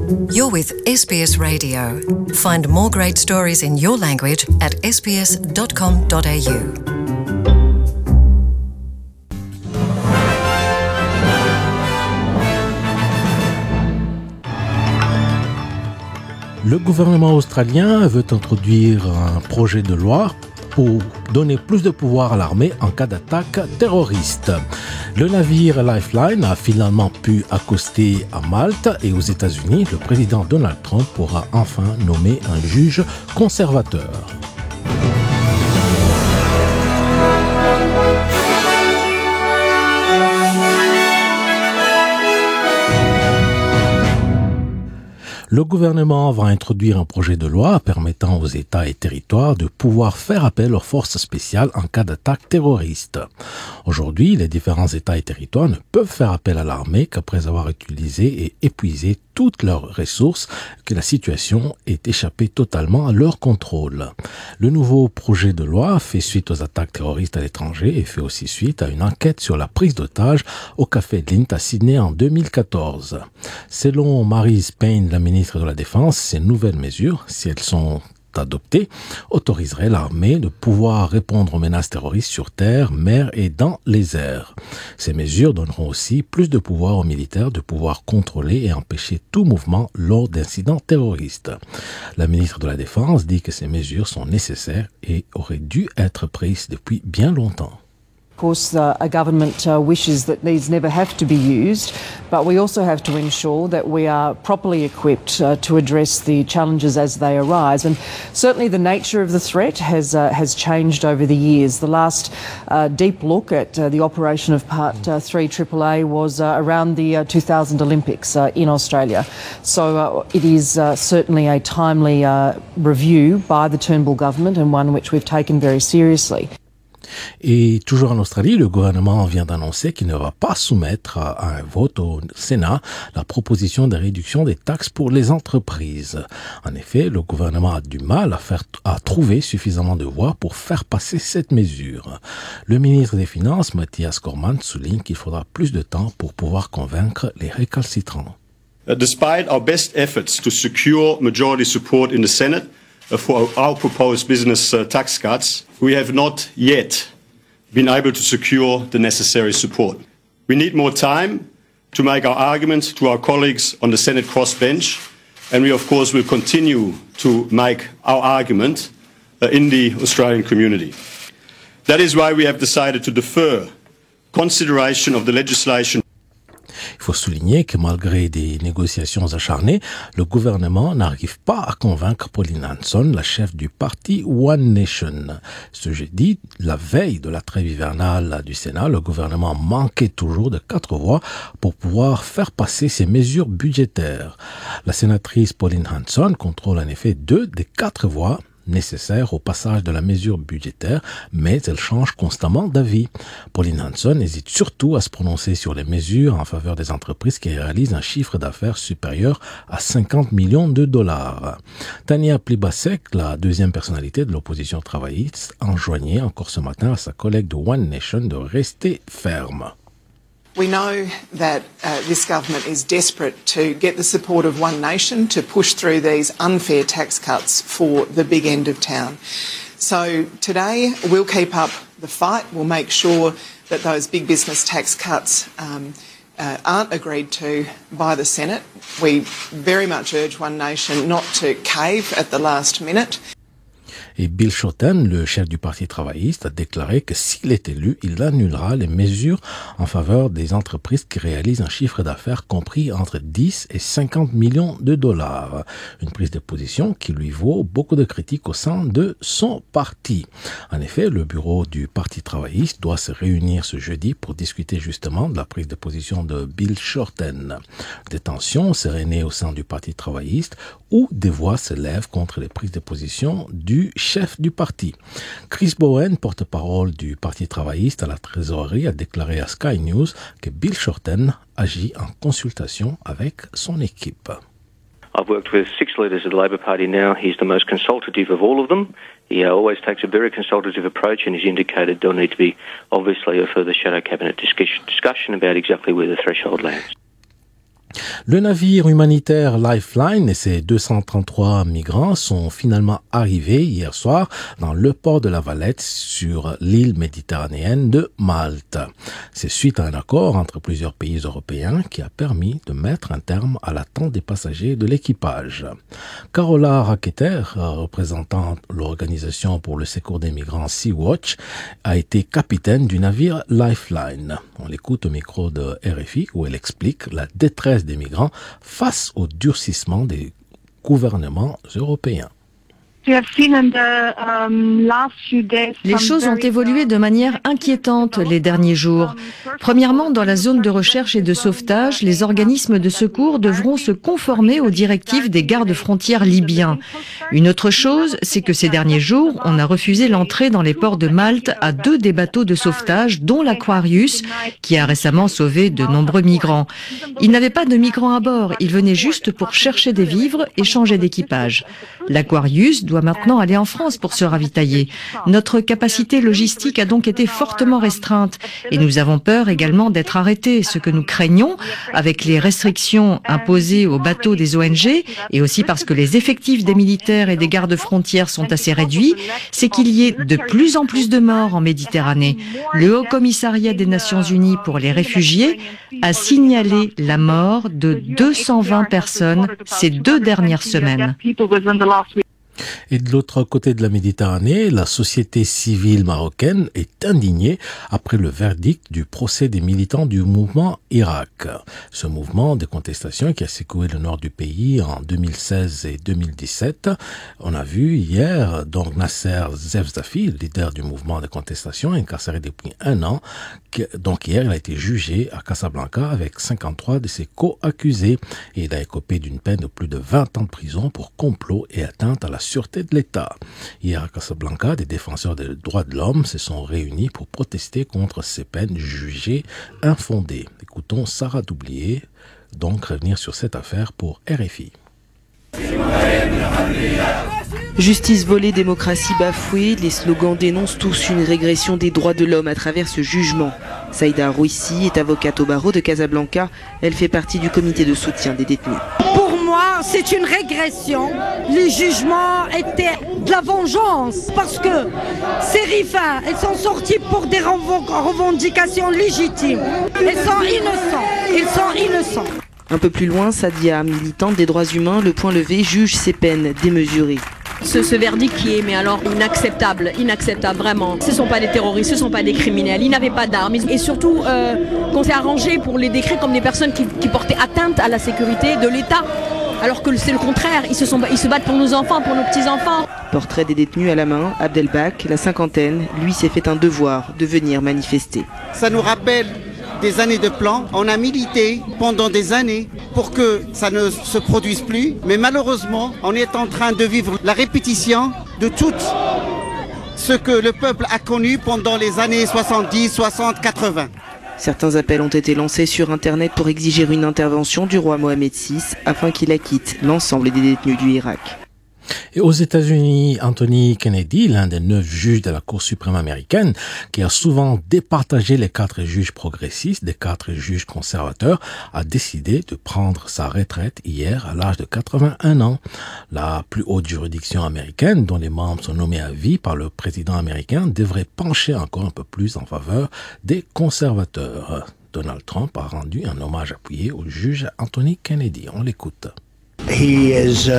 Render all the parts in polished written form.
You're with SBS Radio. Find more great stories in your language at sbs.com.au. Le gouvernement australien veut introduire un projet de loi pour donner plus de pouvoir à l'armée en cas d'attaque terroriste. Le navire Lifeline a finalement pu accoster à Malte et aux États-Unis. Le président Donald Trump pourra enfin nommer un juge conservateur. Le gouvernement va introduire un projet de loi permettant aux États et territoires de pouvoir faire appel aux forces spéciales en cas d'attaque terroriste. Aujourd'hui, les différents États et territoires ne peuvent faire appel à l'armée qu'après avoir utilisé et épuisé toutes leurs ressources, que la situation ait échappé totalement à leur contrôle. Le nouveau projet de loi fait suite aux attaques terroristes à l'étranger et fait aussi suite à une enquête sur la prise d'otages au Café Lint à Sydney en 2014. Selon Marise Payne, la ministre de la Défense, ces nouvelles mesures, si elles sont adoptées, autoriseraient l'armée de pouvoir répondre aux menaces terroristes sur terre, mer et dans les airs. Ces mesures donneront aussi plus de pouvoir aux militaires de pouvoir contrôler et empêcher tout mouvement lors d'incidents terroristes. La ministre de la Défense dit que ces mesures sont nécessaires et auraient dû être prises depuis bien longtemps. Of course, a government wishes that these never have to be used, but we also have to ensure that we are properly equipped to address the challenges as they arise. And certainly the nature of the threat has changed over the years. The last deep look at the operation of Part 3 AAA was around the 2000 Olympics in Australia. So it is certainly a timely review by the Turnbull government and one which we've taken very seriously. Et toujours en Australie, le gouvernement vient d'annoncer qu'il ne va pas soumettre à un vote au Sénat la proposition de réduction des taxes pour les entreprises. En effet, le gouvernement a du mal à trouver suffisamment de voix pour faire passer cette mesure. Le ministre des Finances, Matthias Cormann, souligne qu'il faudra plus de temps pour pouvoir convaincre les récalcitrants. Despite our best efforts to secure majority support in the Senate, for our proposed business tax cuts, we have not yet been able to secure the necessary support. We need more time to make our arguments to our colleagues on the Senate crossbench, and we, of course, will continue to make our argument in the Australian community. That is why we have decided to defer consideration of the legislation. Il faut souligner que malgré des négociations acharnées, le gouvernement n'arrive pas à convaincre Pauline Hanson, la chef du parti One Nation. Ce jeudi, la veille de la trêve hivernale du Sénat, le gouvernement manquait toujours de 4 voix pour pouvoir faire passer ses mesures budgétaires. La sénatrice Pauline Hanson contrôle en effet 2 des 4 voix nécessaire au passage de la mesure budgétaire, mais elle change constamment d'avis. Pauline Hanson hésite surtout à se prononcer sur les mesures en faveur des entreprises qui réalisent un chiffre d'affaires supérieur à 50 millions de dollars. Tania Plibersek, la deuxième personnalité de l'opposition travailliste, enjoignait encore ce matin à sa collègue de One Nation de rester ferme. We know that this government is desperate to get the support of One Nation to push through these unfair tax cuts for the big end of town. So today we'll keep up the fight. We'll make sure that those big business tax cuts aren't agreed to by the Senate. We very much urge One Nation not to cave at the last minute. Et Bill Shorten, le chef du Parti travailliste, a déclaré que s'il est élu, il annulera les mesures en faveur des entreprises qui réalisent un chiffre d'affaires compris entre 10 et 50 millions de dollars. Une prise de position qui lui vaut beaucoup de critiques au sein de son parti. En effet, le bureau du Parti travailliste doit se réunir ce jeudi pour discuter justement de la prise de position de Bill Shorten. Des tensions seraient nées au sein du Parti travailliste où des voix se lèvent contre les prises de position du chef du parti. Chris Bowen, porte-parole du Parti travailliste à la trésorerie, a déclaré à Sky News que Bill Shorten agit en consultation avec son équipe. I've worked with 6 leaders of the Labor Party now. He's the most consultative of all of them. He always takes a very consultative approach, and he's indicated there'll need to be obviously a further shadow cabinet discussion about exactly where the threshold lands. Le navire humanitaire Lifeline et ses 233 migrants sont finalement arrivés hier soir dans le port de La Valette sur l'île méditerranéenne de Malte. C'est suite à un accord entre plusieurs pays européens qui a permis de mettre un terme à l'attente des passagers de l'équipage. Carola Raketer, représentant l'organisation pour le secours des migrants Sea-Watch, a été capitaine du navire Lifeline. On l'écoute au micro de RFI où elle explique la détresse des migrants face au durcissement des gouvernements européens. Les choses ont évolué de manière inquiétante les derniers jours. Premièrement, dans la zone de recherche et de sauvetage, les organismes de secours devront se conformer aux directives des gardes-frontières libyens. Une autre chose, c'est que ces derniers jours, on a refusé l'entrée dans les ports de Malte à 2 des bateaux de sauvetage, dont l'Aquarius, qui a récemment sauvé de nombreux migrants. Ils n'avaient pas de migrants à bord, ils venaient juste pour chercher des vivres et changer d'équipage. L'Aquarius doit maintenant aller en France pour se ravitailler. Notre capacité logistique a donc été fortement restreinte et nous avons peur également d'être arrêtés. Ce que nous craignons, avec les restrictions imposées aux bateaux des ONG et aussi parce que les effectifs des militaires et des gardes-frontières sont assez réduits, c'est qu'il y ait de plus en plus de morts en Méditerranée. Le Haut Commissariat des Nations Unies pour les réfugiés a signalé la mort de 220 personnes ces 2 dernières semaines. Et de l'autre côté de la Méditerranée, la société civile marocaine est indignée après le verdict du procès des militants du mouvement Irak. Ce mouvement de contestation qui a secoué le nord du pays en 2016 et 2017. On a vu hier donc Nasser Zefzafi, leader du mouvement de contestation, incarcéré depuis 1 an. Donc hier, il a été jugé à Casablanca avec 53 de ses co-accusés et il a écopé d'une peine de plus de 20 ans de prison pour complot et atteinte à la sûreté de l'État. Hier à Casablanca, des défenseurs des droits de l'homme se sont réunis pour protester contre ces peines jugées infondées. Écoutons Sarah Doublier donc revenir sur cette affaire pour RFI. Justice volée, démocratie bafouée, les slogans dénoncent tous une régression des droits de l'homme à travers ce jugement. Saïda Rouissi est avocate au barreau de Casablanca. Elle fait partie du comité de soutien des détenus. Pour moi, c'est une régression. Les jugements étaient de la vengeance parce que ces rivins, ils sont sortis pour des revendications légitimes. Ils sont innocents. Un peu plus loin, Sadia, militante des droits humains, le point levé, juge ces peines démesurées. Ce verdict qui est inacceptable vraiment. Ce ne sont pas des terroristes, ce ne sont pas des criminels, ils n'avaient pas d'armes. Et surtout qu'on s'est arrangé pour les décrire comme des personnes qui portaient atteinte à la sécurité de l'État. Alors que c'est le contraire, ils se battent pour nos enfants, pour nos petits-enfants. Portrait des détenus à la main, Abdelbak, la cinquantaine, lui s'est fait un devoir de venir manifester. Ça nous rappelle des années de plan. On a milité pendant des années pour que ça ne se produise plus. Mais malheureusement, on est en train de vivre la répétition de tout ce que le peuple a connu pendant les années 70, 60, 80. Certains appels ont été lancés sur Internet pour exiger une intervention du roi Mohamed VI afin qu'il acquitte l'ensemble des détenus du Irak. Et aux États-Unis, Anthony Kennedy, l'un des 9 juges de la Cour suprême américaine, qui a souvent départagé les 4 juges progressistes des 4 juges conservateurs, a décidé de prendre sa retraite hier à l'âge de 81 ans. La plus haute juridiction américaine, dont les membres sont nommés à vie par le président américain, devrait pencher encore un peu plus en faveur des conservateurs. Donald Trump a rendu un hommage appuyé au juge Anthony Kennedy. On l'écoute. He is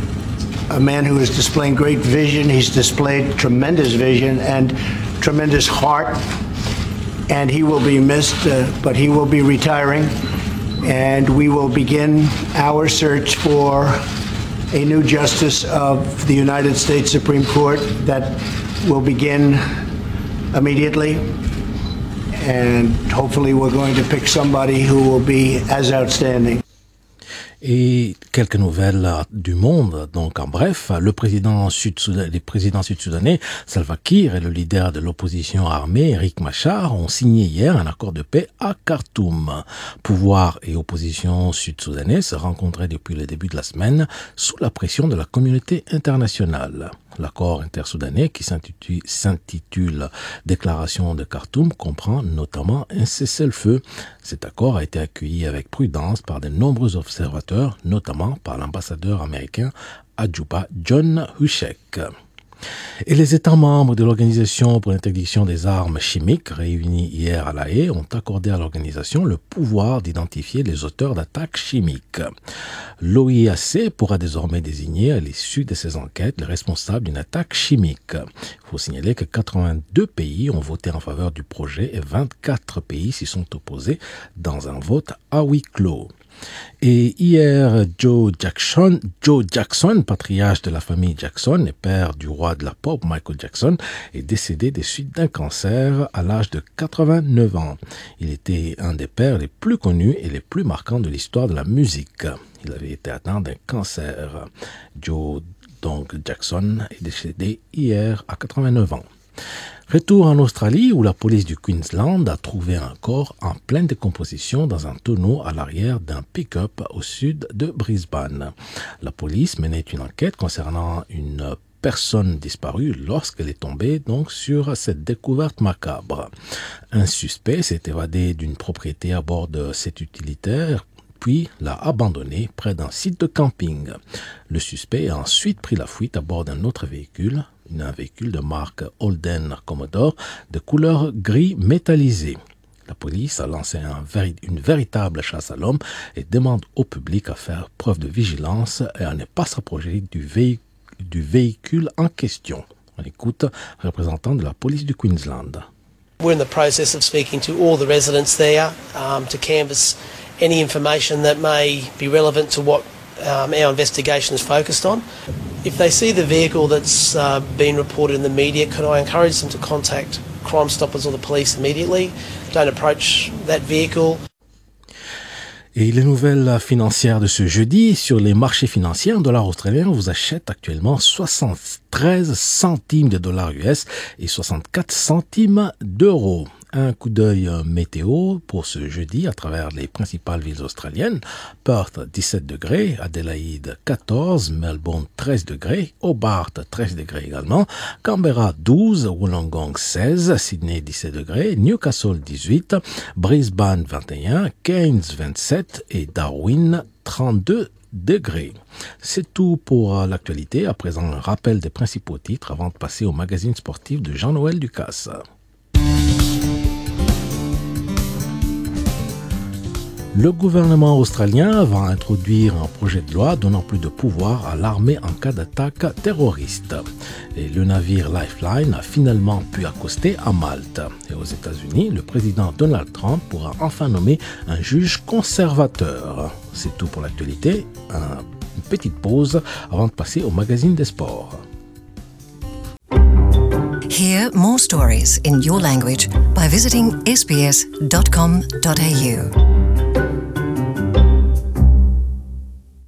a man who is displaying great vision. He's displayed tremendous vision and tremendous heart. And he will be missed, but he will be retiring. And we will begin our search for a new justice of the United States Supreme Court that will begin immediately. And hopefully we're going to pick somebody who will be as outstanding. Et quelques nouvelles du monde. Donc, en bref, les présidents sud-soudanais, Salva Kiir et le leader de l'opposition armée, Riek Machar, ont signé hier un accord de paix à Khartoum. Pouvoir et opposition sud-soudanais se rencontraient depuis le début de la semaine sous la pression de la communauté internationale. L'accord intersoudanais, qui s'intitule Déclaration de Khartoum, comprend notamment un cessez-le-feu. Cet accord a été accueilli avec prudence par de nombreux observateurs, notamment par l'ambassadeur américain à Djouba, John Hushek. Et les États membres de l'Organisation pour l'interdiction des armes chimiques, réunis hier à La Haye, ont accordé à l'organisation le pouvoir d'identifier les auteurs d'attaques chimiques. L'OIAC pourra désormais désigner à l'issue de ces enquêtes les responsables d'une attaque chimique. Il faut signaler que 82 pays ont voté en faveur du projet et 24 pays s'y sont opposés dans un vote à huis clos. Et hier, Joe Jackson, patriarche de la famille Jackson et père du roi de la pop Michael Jackson, est décédé des suites d'un cancer à l'âge de 89 ans. Il était un des pères les plus connus et les plus marquants de l'histoire de la musique. Il avait été atteint d'un cancer. Joe Jackson est décédé hier à 89 ans. Retour en Australie où la police du Queensland a trouvé un corps en pleine décomposition dans un tonneau à l'arrière d'un pick-up au sud de Brisbane. La police menait une enquête concernant une personne disparue lorsqu'elle est tombée donc sur cette découverte macabre. Un suspect s'est évadé d'une propriété à bord de cet utilitaire puis l'a abandonné près d'un site de camping. Le suspect a ensuite pris la fuite à bord d'un autre véhicule, un véhicule de marque Holden Commodore de couleur gris métallisé. La police a lancé une véritable chasse à l'homme et demande au public à faire preuve de vigilance et à ne pas s'approcher du véhicule en question. On écoute le représentant de la police du Queensland. We're in the process of speaking to all the residents there to canvass any information that may be relevant to what our investigation is focused on. If they see the vehicle that's been reported in the media, could I encourage them to contact Crime Stoppers or the police immediately? Don't approach that vehicle. Et les nouvelles financières de ce jeudi, sur les marchés financiers, un dollar australien vous achète actuellement 73 centimes de dollars US et 64 centimes d'euros. Un coup d'œil météo pour ce jeudi à travers les principales villes australiennes. Perth 17 degrés, Adélaïde 14, Melbourne 13 degrés, Hobart 13 degrés également, Canberra 12, Wollongong 16, Sydney 17 degrés, Newcastle 18, Brisbane 21, Cairns 27 et Darwin 32 degrés. C'est tout pour l'actualité. À présent, un rappel des principaux titres avant de passer au magazine sportif de Jean-Noël Ducasse. Le gouvernement australien va introduire un projet de loi donnant plus de pouvoir à l'armée en cas d'attaque terroriste. Et le navire Lifeline a finalement pu accoster à Malte. Et aux États-Unis, le président Donald Trump pourra enfin nommer un juge conservateur. C'est tout pour l'actualité. Une petite pause avant de passer au magazine des sports. Hear more stories in your language by visiting sbs.com.au.